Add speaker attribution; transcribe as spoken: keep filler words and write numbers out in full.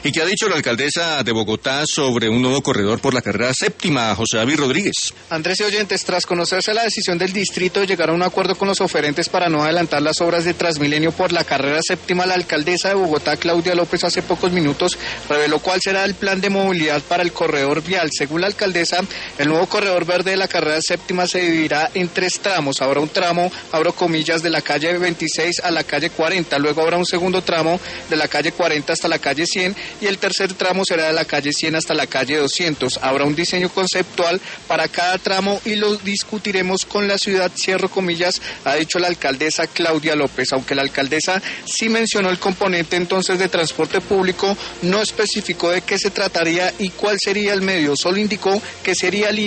Speaker 1: ¿Y qué ha dicho la alcaldesa de Bogotá sobre un nuevo corredor por la carrera séptima, José David Rodríguez?
Speaker 2: Andrés y oyentes, tras conocerse la decisión del distrito de llegar a un acuerdo con los oferentes para no adelantar las obras de Transmilenio por la carrera séptima, la alcaldesa de Bogotá, Claudia López, hace pocos minutos reveló cuál será el plan de movilidad para el corredor vial. Según la alcaldesa, el nuevo corredor verde de la carrera séptima se dividirá en tres tramos. Habrá un tramo, abro comillas, de la calle veintiséis a la calle cuarenta, luego habrá un segundo tramo de la calle cuarenta hasta la calle cien y el tercer tramo será de la calle cien hasta la calle doscientos. Habrá un diseño conceptual para cada tramo y lo discutiremos con la ciudad, cierro comillas, ha dicho la alcaldesa Claudia López. Aunque la alcaldesa sí mencionó el componente entonces de transporte público, no especificó de qué se trataría y cuál sería el medio, solo indicó que sería libre